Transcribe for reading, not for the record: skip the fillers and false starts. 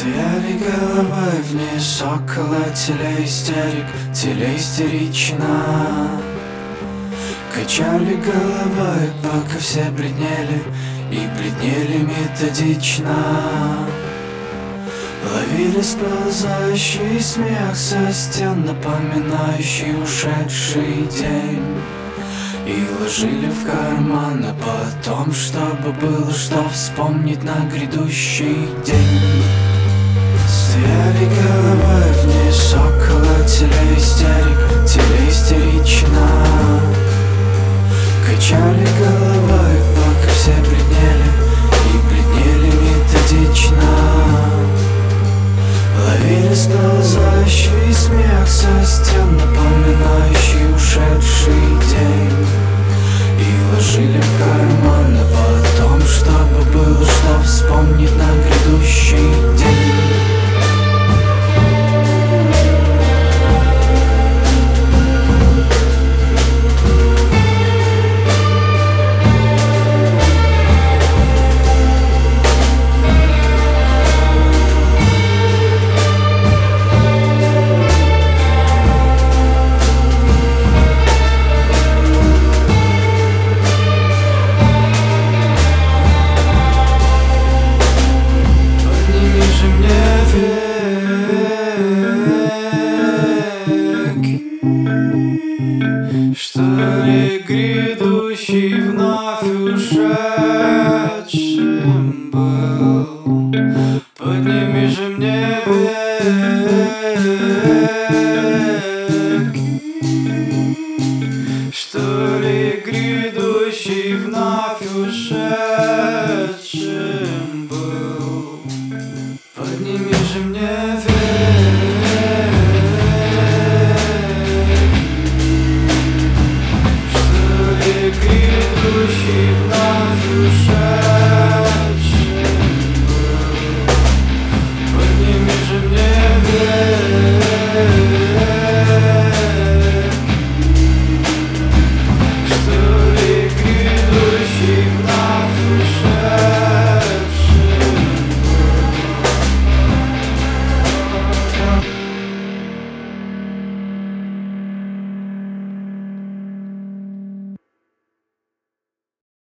Стояли головой вниз около телеистерик, телеистерично. Качали головой, пока все бледнели, и бледнели методично. Ловили сползающий смех со стен, напоминающий ушедший день, и ложили в карманы потом, чтобы было что вспомнить на грядущий день. Стояли головой вниз около телеистерик, телеистерично. Качали головой, пока все бледнели,